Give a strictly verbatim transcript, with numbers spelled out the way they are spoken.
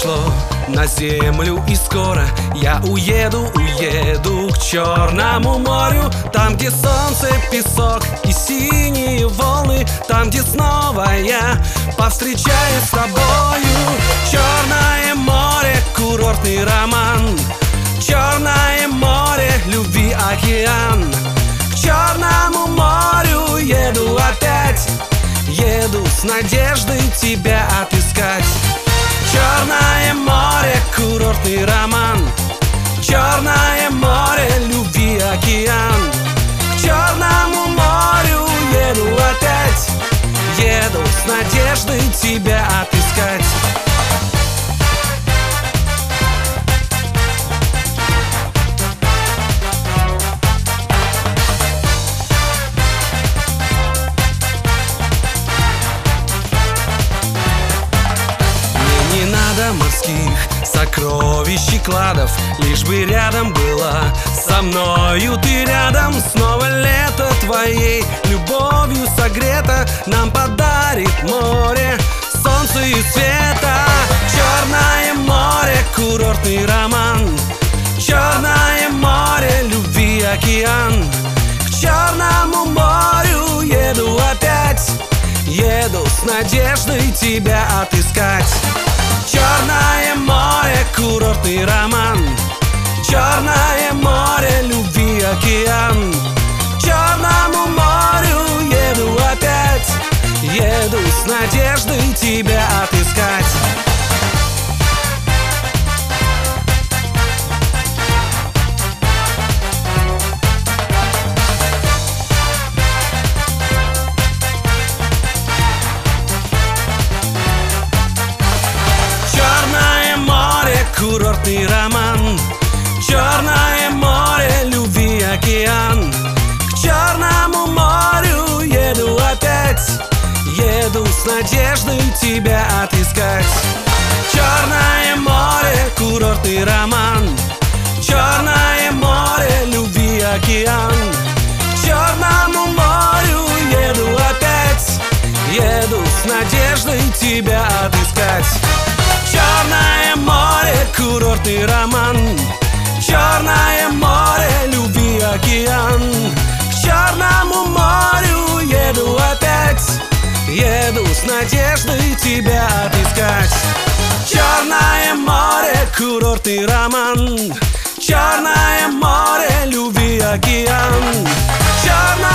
пришло на землю, и скоро я уеду, уеду к Черному морю. Там, где солнце, песок и синие волны, там, где снова я повстречаюсь с тобою. Черное море, курортный роман, Черное море, любви океан. К Черному морю еду опять, еду с надеждой тебя отыскать. Черное море, курортный роман, Черное море, любви океан. К Черному морю еду опять, еду с надеждой тебя отыскать. Морских сокровищ и кладов, лишь бы рядом была со мною ты рядом. Снова лето твоей любовью согрето, нам подарит море солнца и света. Черное море, курортный роман, Черное море, любви океан. К Черному морю еду опять, еду с надеждой тебя отыскать. Черное море, курортный роман, Черное море, любви океан. К Черному морю еду опять, еду с надеждой тебя отыскать. Курортный роман, Черное море, любви океан. К Черному морю еду опять, еду с надеждой тебя отыскать. Черное море, курортный роман, Черное море, любви океан. К Черному морю еду опять, еду с надеждой тебя отыскать. Черное море, курортный роман, Черное море, любви океан. К Черному морю еду опять, еду с надеждой тебя отыскать. Черное море, курортный роман, Черное море, любви океан. Черное